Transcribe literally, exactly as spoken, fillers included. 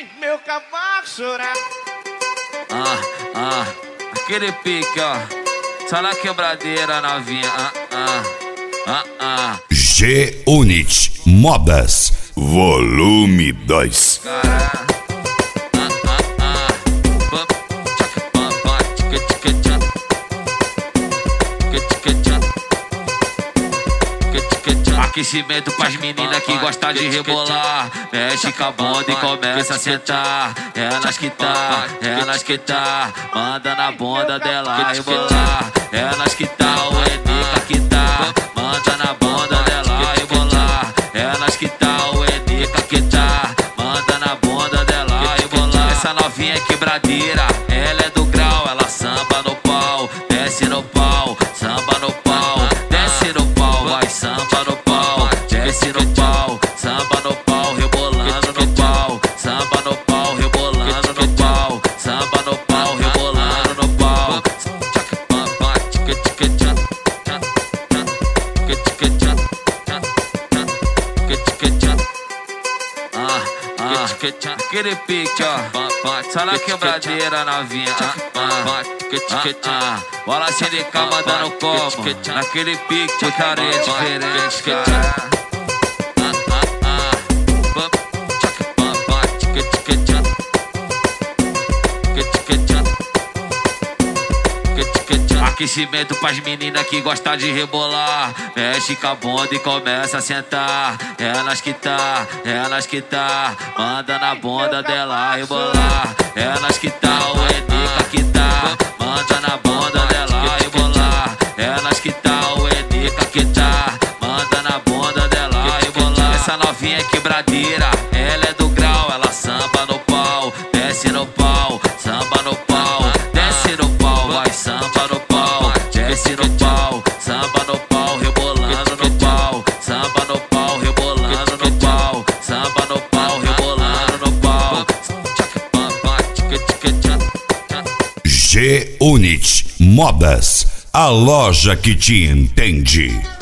vem meu cavaco chorar. Ah, ah, aquele pique, ó. Só na quebradeira, novinha. Ah, ah, ah, ah. G-Unit Modas, volume dois. Cara. Aquecimento pras meninas que gostam de rebolar. Mexe com a bunda e começa a sentar. É elas que tá, é elas que tá. Manda na bunda dela rebolar. É elas que tá, o Enica que tá. Manda na bunda dela rebolar. É elas que tá, o Enica que tá. Manda na bunda dela rebolar. Essa novinha é quebradeira, ela é do grau. Ela samba no pau, desce no pau. Samba no pau, desce no pau. Vai samba no pau, desce no pau, samba no pau, rebolando no pau, samba no pau, rebolando no pau, samba no pau, rebolando no pau. Ah, ah, aquele pique, ó, só na quebradeira, novinha. Ah, ah, ah, ah. Bola sindical mandando como, naquele pique, de carinha diferente, cara. Aquecimento pras meninas que gostam de rebolar. Mexe com a bunda e começa a sentar. É elas que tá, é elas que tá. Manda na bunda dela rebolar. É elas que tá, o Enica que tá. Manda na bunda dela rebolar. É elas que tá, o Enica que tá. Manda na bunda dela rebolar. Essa novinha é quebradeira, ela é do grau. Ela samba no pau, desce no pau. Samba no pau, desce no pau. Vai samba no pau, desce no pau, samba no pau, rebolando no pau, samba no pau, rebolando no pau, samba no pau, rebolando no pau. G-Unit Modas, a loja que te entende.